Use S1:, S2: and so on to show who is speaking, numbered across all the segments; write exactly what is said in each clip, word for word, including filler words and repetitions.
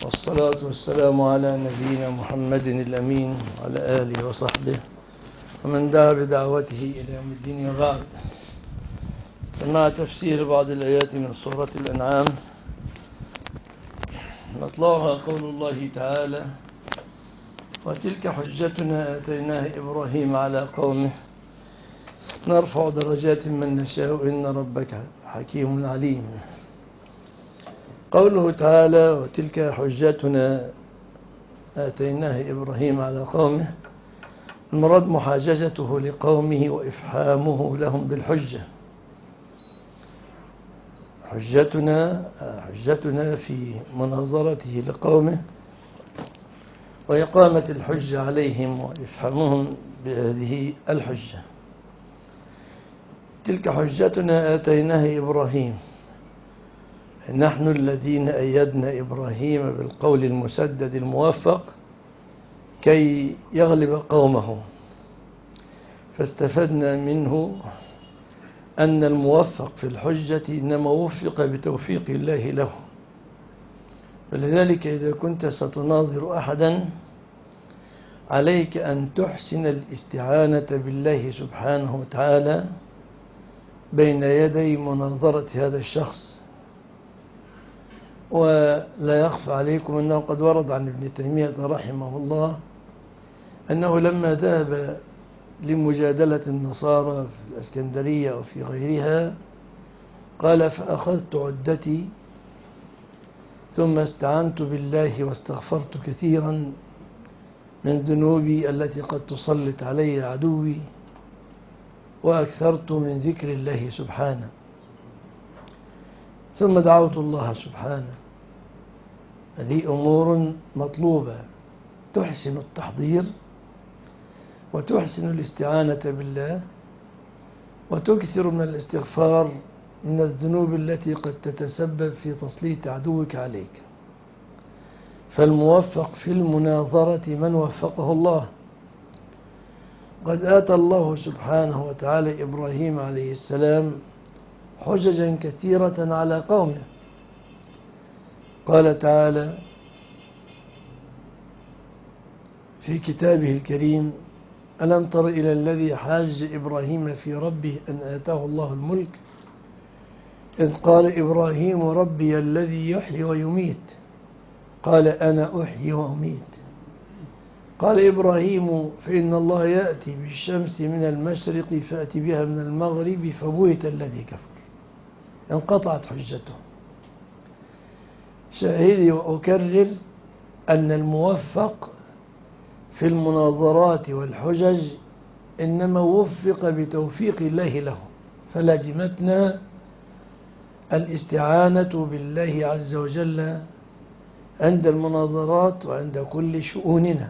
S1: والصلاة والسلام على نبينا محمد الأمين وعلى آله وصحبه ومن دعا بدعوته إلى يوم الدين وبعد. مع تفسير بعض الآيات من سورة الأنعام نطلعها قول الله تعالى: وتلك حجتنا آتيناها إبراهيم على قومه نرفع درجات من نشاء إن ربك حكيم عليم. قوله تعالى: وتلك حجتنا آتيناها إبراهيم على قومه، المراد محاججته لقومه وإفحامه لهم بالحجة. حجتنا حجتنا في مناظرته لقومه وإقامة الحجة عليهم وإفحامهم بهذه الحجة. تلك حجتنا آتيناها إبراهيم، نحن الذين أيدنا إبراهيم بالقول المسدد الموفق كي يغلب قومه، فاستفدنا منه أن الموفق في الحجة إنما وفق بتوفيق الله له. ولذلك إذا كنت ستناظر أحدا عليك أن تحسن الاستعانة بالله سبحانه وتعالى بين يدي مناظرة هذا الشخص. ولا يخفى عليكم أنه قد ورد عن ابن تيمية رحمه الله أنه لما ذهب لمجادلة النصارى في الإسكندرية وفي غيرها قال: فأخذت عدتي ثم استعنت بالله واستغفرت كثيرا من ذنوبي التي قد تسلط علي عدوي، وأكثرت من ذكر الله سبحانه، ثم دعوت الله سبحانه. هذه أمور مطلوبة، تحسن التحضير وتحسن الاستعانة بالله وتكثر من الاستغفار من الذنوب التي قد تتسبب في تسليط عدوك عليك. فالموفق في المناظرة من وفقه الله. قد آتى الله سبحانه وتعالى إبراهيم عليه السلام حججا كثيرة على قومه. قال تعالى في كتابه الكريم: ألم تر إلى الذي حاج إبراهيم في ربه أن آتاه الله الملك إذ قال إبراهيم ربي الذي يحيي ويميت قال أنا أحيي وأميت. قال إبراهيم فإن الله يأتي بالشمس من المشرق فأتي بها من المغرب فبهت الذي كفر. انقطعت حجته. شاهدي وأكرر أن الموفق في المناظرات والحجج إنما وفق بتوفيق الله له، فلازمتنا الاستعانة بالله عز وجل عند المناظرات وعند كل شؤوننا.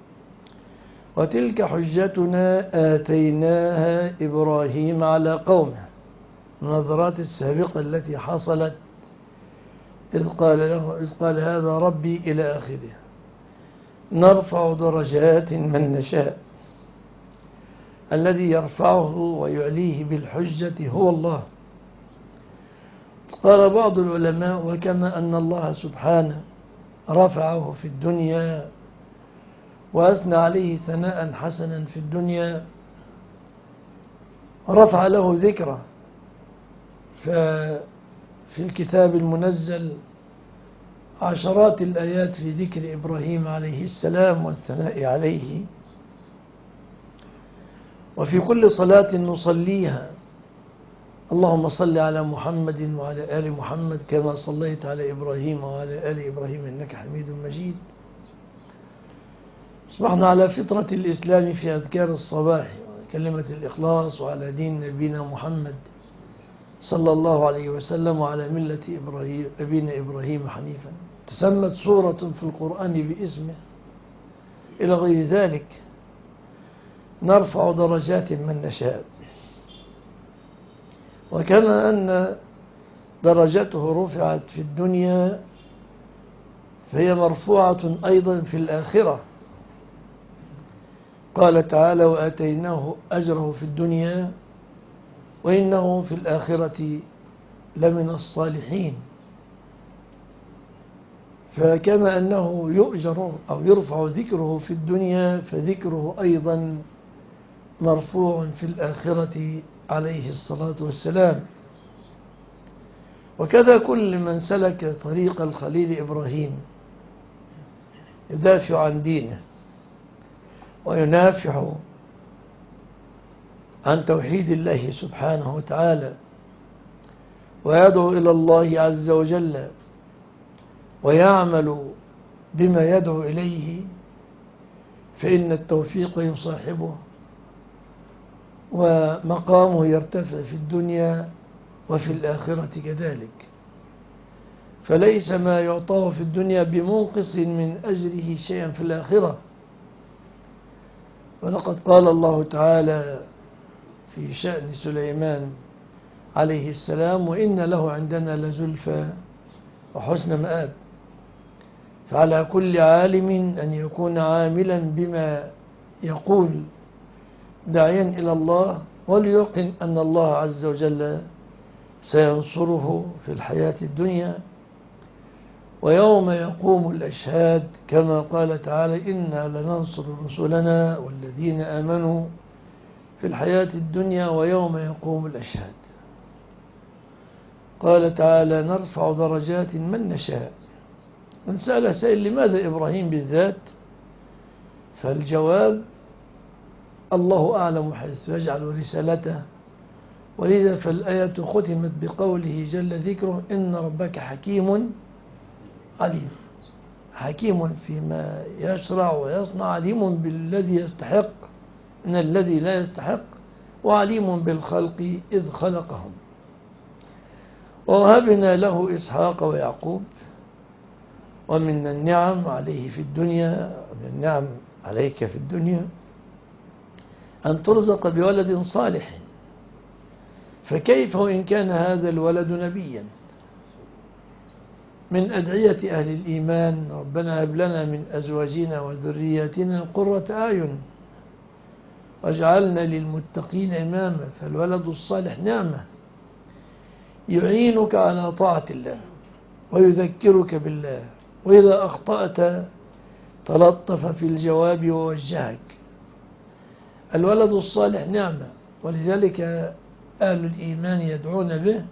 S1: وتلك حجتنا آتيناها إبراهيم على قومه، المناظرات السابقة التي حصلت إذ قال له إذ قال هذا ربي إلى آخره. نرفع درجات من نشاء، الذي يرفعه ويعليه بالحجة هو الله. قال بعض العلماء: وكما أن الله سبحانه رفعه في الدنيا وأثنى عليه ثناء حسنا في الدنيا، رفع له ذكره. ففي الكتاب المنزل عشرات الآيات في ذكر إبراهيم عليه السلام والثناء عليه. وفي كل صلاة نصليها اللهم صل على محمد وعلى آل محمد كما صليت على إبراهيم وعلى آل إبراهيم إنك حميد مجيد. أصبحنا على فطرة الإسلام في أذكار الصباح وكلمة الإخلاص وعلى دين نبينا محمد صلى الله عليه وسلم وعلى ملة إبراهيم أبينا إبراهيم حنيفا. تسمت سورة في القرآن باسمه. إلى غير ذلك نرفع درجات من نشاء. وكما أن درجته رفعت في الدنيا فهي مرفوعة أيضا في الآخرة. قال تعالى: وآتيناه أجره في الدنيا وإنه في الآخرة لمن الصالحين. فكما أنه يؤجر أو يرفع ذكره في الدنيا فذكره أيضا مرفوع في الآخرة عليه الصلاة والسلام. وكذا كل من سلك طريق الخليل إبراهيم يدافع عن دينه وينافح عن توحيد الله سبحانه وتعالى ويدعو إلى الله عز وجل ويعمل بما يدعو إليه، فإن التوفيق يصاحبه ومقامه يرتفع في الدنيا وفي الآخرة كذلك. فليس ما يعطاه في الدنيا بمنقص من أجره شيئا في الآخرة. ولقد قال الله تعالى في شأن سليمان عليه السلام: وإن له عندنا لزلفى وحسن مآب. فعلى كل عالم أن يكون عاملا بما يقول داعيا إلى الله، وليقن أن الله عز وجل سينصره في الحياة الدنيا ويوم يقوم الأشهاد، كما قال تعالى: إنا لننصر رسلنا والذين آمنوا في الحياة الدنيا ويوم يقوم الأشهاد. قال تعالى: نرفع درجات من نشاء. من سأل سائل لماذا إبراهيم بالذات؟ فالجواب: الله أعلم حيث يجعل رسالته، ولذا فالآية ختمت بقوله جل ذكره: إن ربك حكيم عليم. حكيم فيما يشرع ويصنع، عليم بالذي يستحق من الذي لا يستحق، وعليم بالخلق إذ خلقهم. ووهبنا له إسحاق ويعقوب. ومن النعم عليه في الدنيا، من النعم عليك في الدنيا أن ترزق بولد صالح، فكيف وإن كان هذا الولد نبيا؟ من أدعية أهل الإيمان: ربنا هب لنا من أزواجنا وذرياتنا قرة أعين واجعلنا للمتقين إماما. فالولد الصالح نعمة يعينك على طاعة الله ويذكرك بالله، وإذا أخطأت تلطف في الجواب ووجهك. الولد الصالح نعمة، ولذلك أهل الإيمان يدعون به،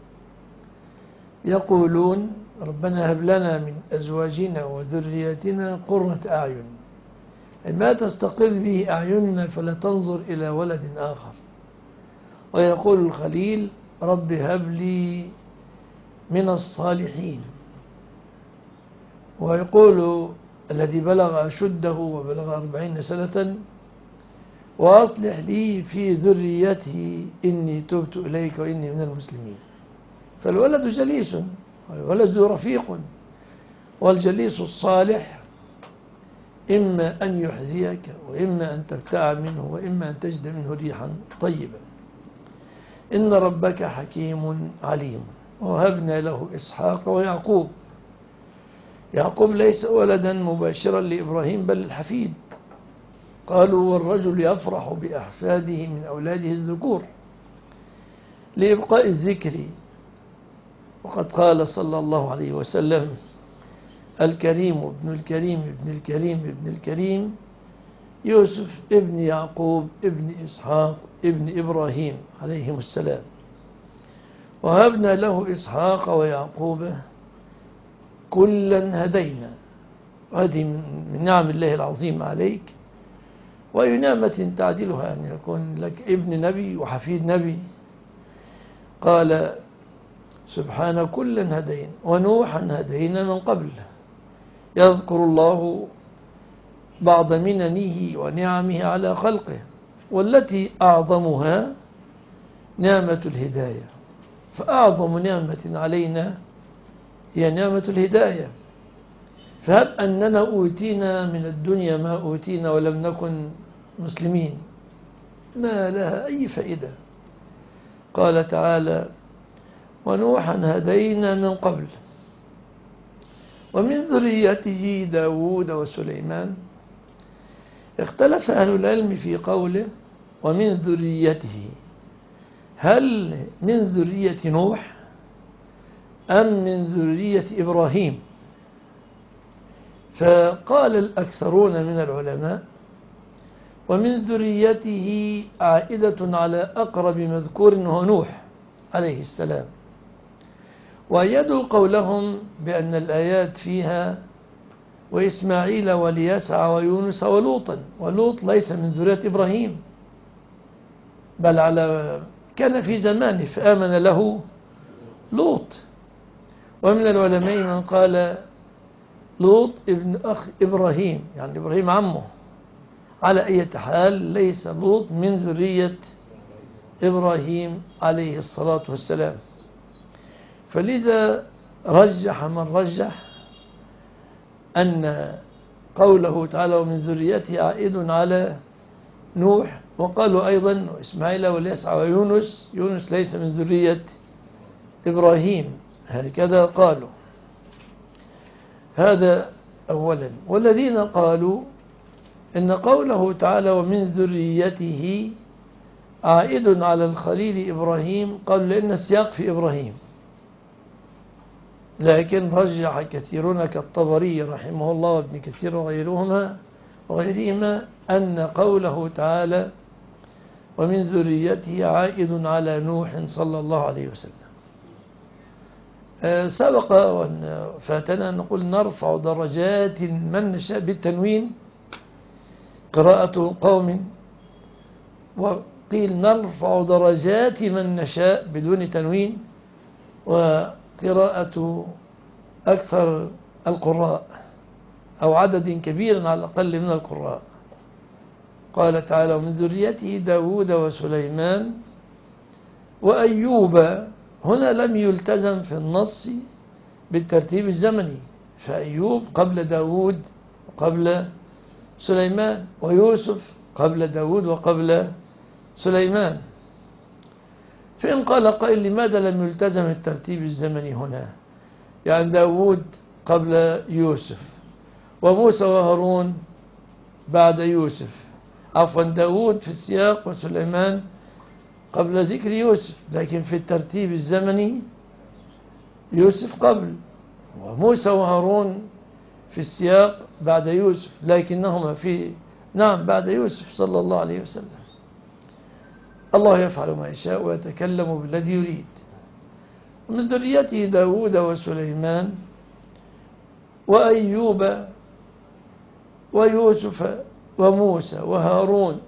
S1: يقولون: ربنا هب لنا من أزواجنا وذرياتنا قرة أعين، ما تستقر به أعيننا فلا تنظر إلى ولد آخر. ويقول الخليل: رب هب لي من الصالحين. ويقول الذي بلغ أشده وبلغ أربعين سنة: وأصلح لي في ذريته إني تبت إليك وإني من المسلمين. فالولد جليس، والولد رفيق، والجليس الصالح إما أن يحذيك وإما أن تبتاع منه وإما أن تجد منه ريحا طيبا. إن ربك حكيم عليم. وهبنا له إسحاق ويعقوب. يعقوب ليس ولدا مباشرا لإبراهيم بل الحفيد. قالوا: والرجل يفرح بأحفاده من أولاده الذكور لإبقاء الذكر. وقد قال صلى الله عليه وسلم: الكريم ابن الكريم ابن الكريم ابن الكريم يوسف ابن يعقوب ابن إسحاق ابن إبراهيم عليهم السلام. وهبنا له إسحاق ويعقوب كلا هدينا. وهذه من نعم الله العظيم عليك، وأي نعمة تعدلها أن يكون لك ابن نبي وحفيد نبي. قال سبحانه: كلا هدينا ونوحا هدينا من قبل. يذكر الله بعض مننه ونعمه على خلقه، والتي أعظمها نعمة الهداية. فأعظم نعمة علينا هي نعمة الهداية. فهب أننا أوتينا من الدنيا ما أوتينا ولم نكن مسلمين، ما لها أي فائدة. قال تعالى: ونوحا هدينا من قبل ومن ذريته داود وسليمان. اختلف أهل العلم في قوله ومن ذريته، هل من ذرية نوح أم من ذرية إبراهيم؟ فقال الأكثرون من العلماء ومن ذريته عائدة على أقرب مذكور وهو نوح عليه السلام، وأيدوا قولهم بأن الآيات فيها وإسماعيل واليسع ويونس ولوطا، ولوط ليس من ذرية إبراهيم بل على كان في زمانه فآمن له لوط. ومن العلماء من قال لوط ابن أخ إبراهيم، يعني إبراهيم عمه. على أي حال ليس لوط من ذرية إبراهيم عليه الصلاة والسلام. فلذا رجح من رجح أن قوله تعالى ومن ذريته عائد على نوح، وقالوا أيضا إسماعيل واليسع ويونس، يونس ليس من ذرية إبراهيم، هكذا قالوا. هذا أولا. والذين قالوا إن قوله تعالى ومن ذريته عائد على الخليل إبراهيم قالوا لأن السياق في إبراهيم، لكن رجح كثيرون كالطبري رحمه الله وابن كثير وغيرهما وغيرهما أن قوله تعالى ومن ذريته عائد على نوح صلى الله عليه وسلم. أه سبق وأن فاتنا نقول نرفع درجات من نشاء بالتنوين قراءة قوم، وقيل نرفع درجات من نشاء بدون تنوين، وقراءة أكثر القراء أو عدد كبير على الأقل من القراء. قال تعالى ومن ذريته داود وسليمان وأيوب. هنا لم يلتزم في النص بالترتيب الزمني، فأيوب قبل داود وقبل سليمان، ويوسف قبل داود وقبل سليمان. فإن قال قائل لماذا لم يلتزم الترتيب الزمني هنا؟ يعني داود قبل يوسف وموسى وهارون بعد يوسف، عفوا داود في السياق وسليمان قبل ذكر يوسف، لكن في الترتيب الزمني يوسف قبل، وموسى وهارون في السياق بعد يوسف، لكنهما في نعم بعد يوسف صلى الله عليه وسلم. الله يفعل ما يشاء ويتكلم بالذي يريد. ومن ذريته داود وسليمان وأيوب ويوسف وموسى وهارون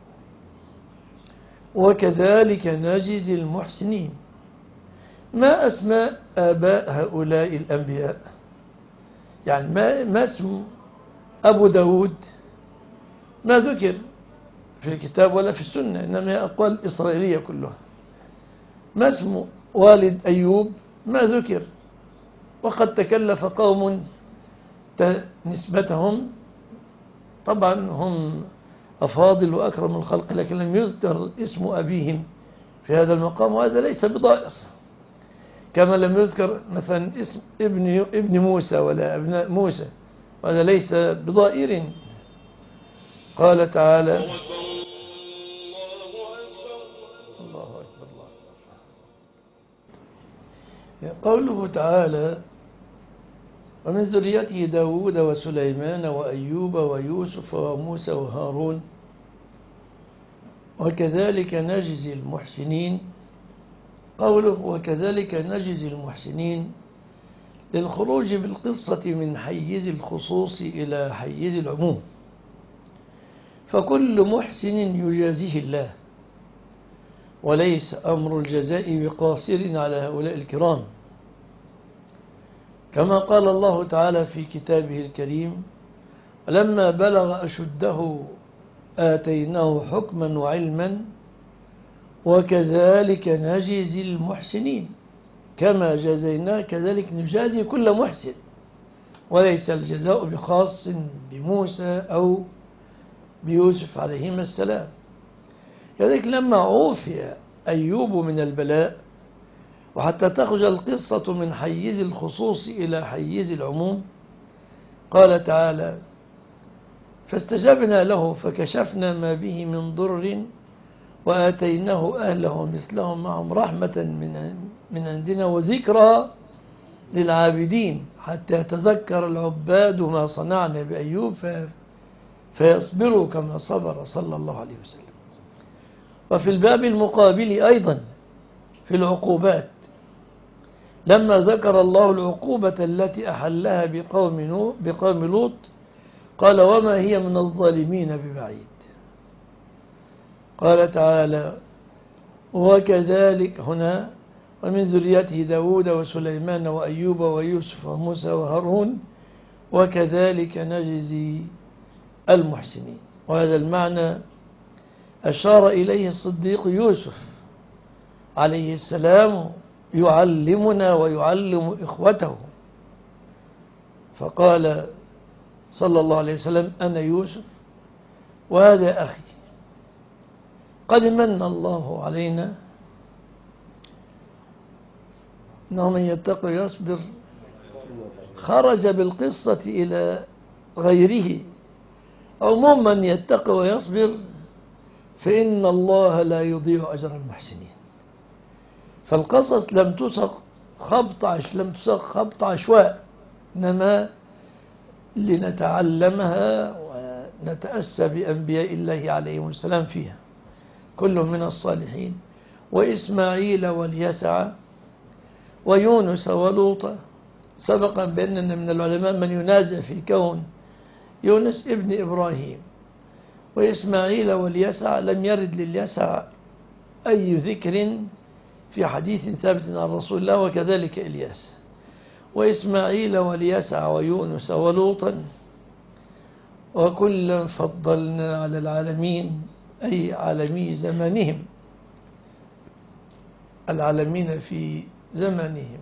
S1: وكذلك نجزي المحسنين. ما أسماء آباء هؤلاء الأنبياء؟ يعني ما, ما اسم أبو داود؟ ما ذكر في الكتاب ولا في السنة، إنما هي أقوال إسرائيلية كلها. ما اسم والد أيوب؟ ما ذكر، وقد تكلف قوم نسبتهم، طبعا هم أفاضل وأكرم الخلق، لكن لم يذكر اسم أبيهم في هذا المقام، وهذا ليس بضائر، كما لم يذكر مثلا اسم ابن ابن موسى ولا ابن موسى، وهذا ليس بضائر. قال تعالى الله أكبر الله أكبر. قوله تعالى ومن ذريته داود وسليمان وأيوب ويوسف وموسى وهارون وكذلك نجزي المحسنين. قوله وكذلك نجزي المحسنين للخروج بالقصة من حيز الخصوص إلى حيز العموم، فكل محسن يجازيه الله، وليس أمر الجزاء بقاصر على هؤلاء الكرام، كما قال الله تعالى في كتابه الكريم لما بلغ أشده آتيناه حكما وعلما وكذلك نجزي المحسنين كما جزينا كذلك نجازي كل محسن، وليس الجزاء بخاص بموسى أو بيوسف عليهما السلام. كذلك لما عوفي أيوب من البلاء وحتى تخرج القصة من حيز الخصوص إلى حيز العموم، قال تعالى فاستجبنا له فكشفنا ما به من ضر وآتيناه أهله مثلهم معهم رحمة من من عندنا وذكرى للعابدين. حتى يتذكر العباد ما صنعنا بأيوب فيصبروا كما صبر صلى الله عليه وسلم. وفي الباب المقابل أيضا في العقوبات، لما ذكر الله العقوبة التي أحلها بقوم, بقوم لوط قال وما هي من الظالمين ببعيد. قال تعالى وكذلك هنا ومن ذريته داود وسليمان وأيوب ويوسف وموسى وهارون وكذلك نجزي المحسنين. وهذا المعنى أشار إليه الصديق يوسف عليه السلام يعلمنا ويعلم إخوته، فقال صلى الله عليه وسلم أنا يوسف وهذا أخي، قد من الله علينا إنه من يتقي ويصبر. خرج بالقصة إلى غيره، عموم من يتقي ويصبر فإن الله لا يضيع أجر المحسنين. فالقصص لم تسق خبط عش لم تسق خبط عشواء، إنما لنتعلمها ونتأسى بأنبياء الله عليهم السلام فيها، كلهم من الصالحين. وإسماعيل واليسع ويونس ولوطا. سبق بأننا من العلماء من ينازع في كون يونس ابن إبراهيم، وإسماعيل واليسع لم يرد لليسع أي ذكر في حديث ثابت عن رسول الله، وكذلك إلياس. وإسماعيل واليسع ويونس ولوطا وكلا فضلنا على العالمين، أي عالمي زمانهم، العالمين في زمانهم،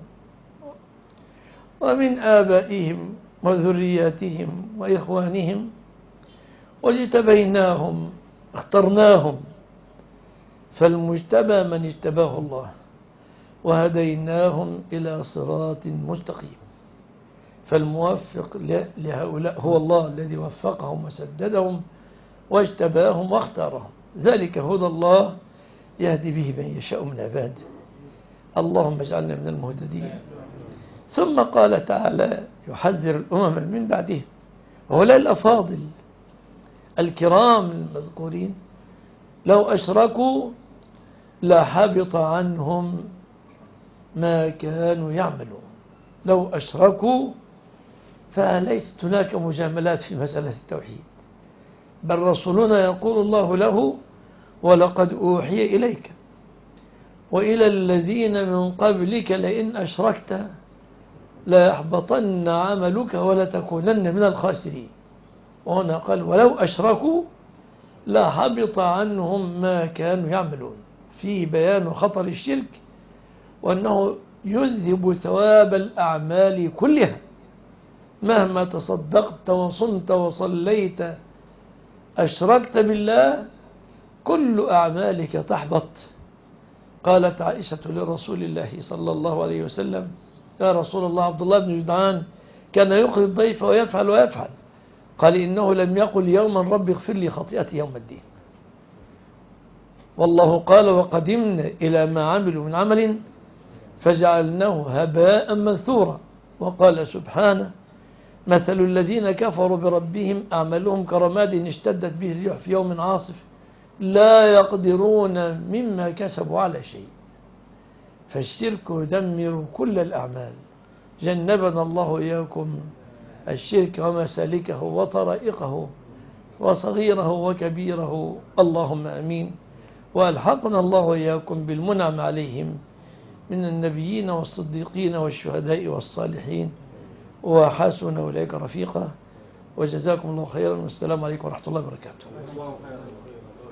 S1: ومن آبائهم وذرياتهم وإخوانهم، واجتبيناهم اخترناهم، فالمجتبى من اجتباه الله، وهديناهم إلى صراط مستقيم. فالموفق لهؤلاء هو الله الذي وفقهم وسددهم واجتباهم واختارهم، ذلك هدى الله يهدي به من يشاء من عباده. اللهم اجعلنا من المهتدين. ثم قال تعالى يحذر الأمم من بعده، هؤلاء الأفاضل الكرام المذكورين لو أشركوا لحبط عنهم ما كانوا يعملون. لو أشركوا فليست هناك مجاملات في مسألة التوحيد، بل رسولنا يقول الله له ولقد أوحي إليك وإلى الذين من قبلك لئن أشركت ليحبطن عملك ولتكونن من الخاسرين. وهنا قال ولو أشركوا لحبط عنهم ما كانوا يعملون، في بيان خطر الشرك وأنه يذهب ثواب الأعمال كلها، مهما تصدقت وصمت وصليت أشركت بالله كل أعمالك تحبط. قالت عائشة لرسول الله صلى الله عليه وسلم يا رسول الله عبد الله بن جدعان كان يقضي الضيف ويفعل ويفعل، قال إنه لم يقل يوما رب اغفر لي خطيئتي يوم الدين. والله قال وقدمنا إلى ما عملوا من عمل فجعلناه هباء منثورا. وقال سبحانه مثل الذين كفروا بربهم أعمالهم كرماد اشتدت به الريح في يوم عاصف لا يقدرون مما كسبوا على شيء. فالشرك يدمر كل الأعمال، جنبنا الله إياكم الشرك ومسالكه وطرائقه وصغيره وكبيره، اللهم أمين. وألحقنا الله وإياكم بالمنعم عليهم من النبيين والصديقين والشهداء والصالحين وحسن أولئك رفيقا. وجزاكم الله خيرا، والسلام عليكم ورحمة الله وبركاته.